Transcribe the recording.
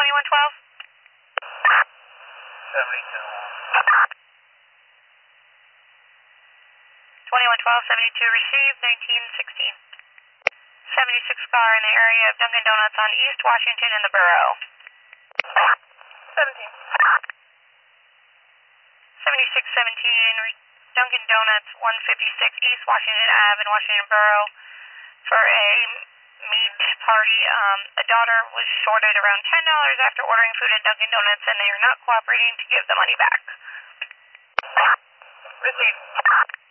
2112? 2112, 72 received, 1916. 76 car in the area of Dunkin' Donuts on East Washington in the borough. 17. 7617, Dunkin' Donuts, 156 East Washington Ave in Washington Borough for a meat party. A daughter was shorted around $10 after ordering food at Dunkin' Donuts, and they are not cooperating to give the money back. Received.